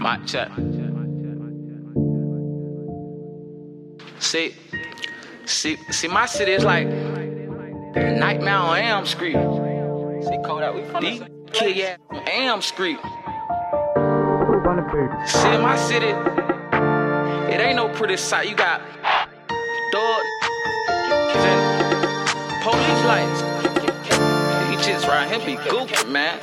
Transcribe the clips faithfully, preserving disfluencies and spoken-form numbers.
Mic check. See, see, see, my city is like Nightmare on Elm Street. See, Kodak, we from the kid, yeah, on Elm Street. See, in my city, it ain't no pretty sight. You got thugs and police lights. These chicks right here be goofy, man.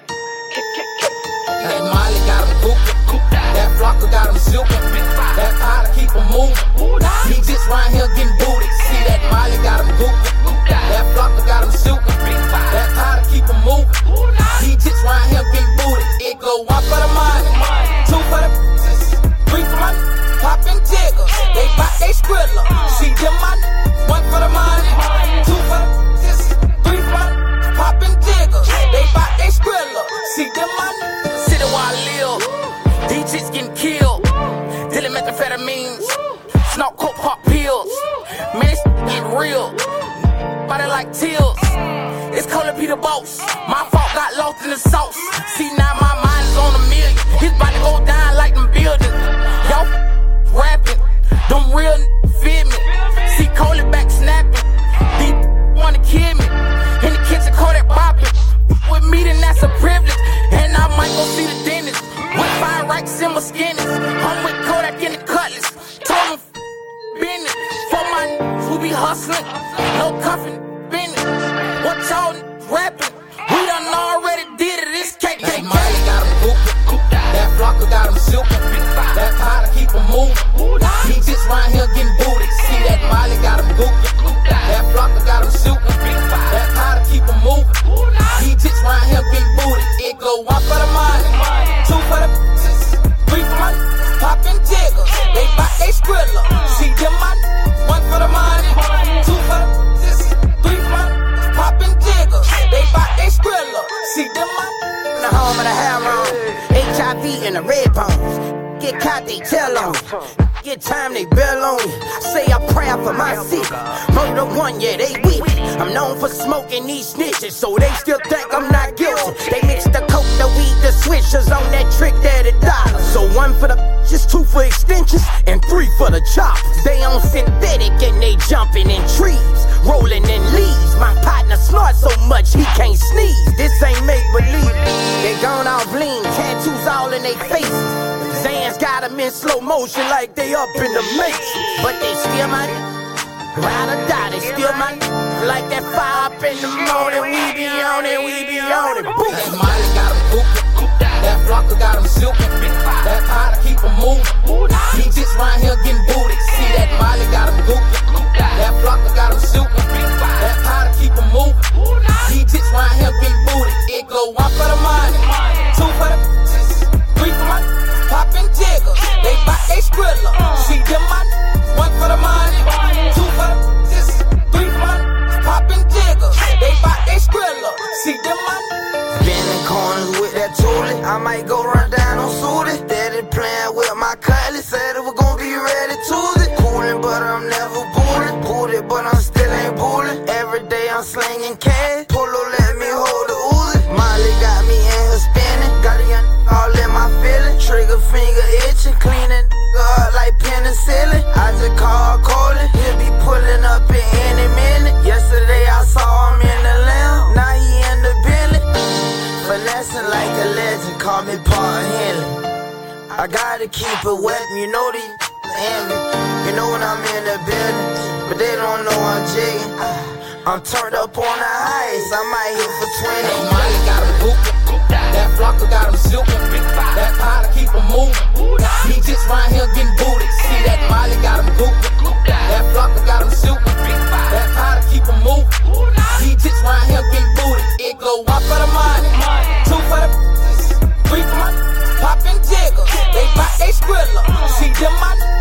That Molly got him goofy, that Flocka got him silky, that powder keep him moving. He just right here getting booty. See that Molly got him goofy, that Flocka got him silky, that powder keep him moving. He just right here getting booty. It go one for the money, two for the bitches, three for my poppin' jiggers. They bout they skrilla. See them my one for the money, two for the bitches, three for my poppin' jiggers. They bout they skrilla. See them my city where I live. These chicks getting killed, dealing methamphetamines, snort coke, pop pills. Man, this get real. Body like teals. It's Colin Peter Boss. My fault got lost in the sauce. See now my mind is on a million. His body go down like them buildings. Y'all rapping, them real feel me. See Colin back snapping. These wanna kill me. In the kitchen, Kodak bopping. With me, then that's a privilege. And I might go see the dentist. With fire racks in my skinnies. I'm with Kodak in the cutlass. Told them business. For my n***s who be hustling. No cuffing business. What y'all rapping? We done already did it. This K K K. That Molly got him goofy. That Flocka got him silky. That powder keep him moving. He just right here getting booty. See that Molly got him goofy. That Flocka got him silky. That powder keep him moving. He just right here getting booty. It go one for the money, two for the bitches, three for my poppin' jiggers. They bout they skrilla. See them my one for the money, two for the bitches, three for my poppin' jiggers. They bout they skrilla. See them my the home of the heroin, H I V and the red bones. Get caught, they tell on. Get time, they bail on you. Say a prayer for my city. Murder one, yeah, they weak. I'm known for smoking these snitches, so they still think I'm not guilty. They mix the coke, the weed, the switchers on that trick that it dollars. So one for the just two for extensions, and three for the choppers. They on synthetic and they jumping in trees, rolling in leaves. My partner snort so much he can't sneeze. This ain't make believe. They gone off lean, tattoos all in their faces. Zans got them in slow motion like they up in the matrix. But they still my ride or die, they still my like that fire up in the morning. We be on it, we be on it. Boom. That Molly got him goofy. That Flocka got him silky. That powder keep him moving. He just right here getting booty. See that Molly got him goofy. That Flocka got him silky. That powder keep him moving. He just right here getting booty. It go one for the money, two for the bitches, three for my poppin' jiggers. They bout they skrilla. See them my one for the money, two for the bitches, three for my poppin' jiggers. They bout they skrilla. See them my been in corners with that toolie. I might go run down on Sooty. Daddy playing with my cutlass. Said it was gonna be ready Tuesday. Coolin', but I'm never bootin'. Booted, but I'm still ain't bullin'. Every day I'm slinging cash. Polo let me hold the Uzi. Molly got me in her spinning. Got a young all in my feelings. Trigger finger itching. Cleaning up like penicillin. I just called Colin. He'll be pulling up in any minute. Yesterday I saw him in the lamb. Now he in the Bentley. Finessing like a legend, call me Paul Henley. I gotta keep it wet, you know the envy. You know when I'm in the building, but they don't know I'm jigging. I'm turned up on the ice, I might hit for twenty. That Molly got him goofy. That Flocka got him silky. That powder keep him moving. He just right here getting booty. See that Molly got him goofy. That Flocka got him silky. That powder keep him moving. He just right here getting booty. It go one for the money, two for the bitches, three for my poppin' jiggers. They bout they skrilla. See them my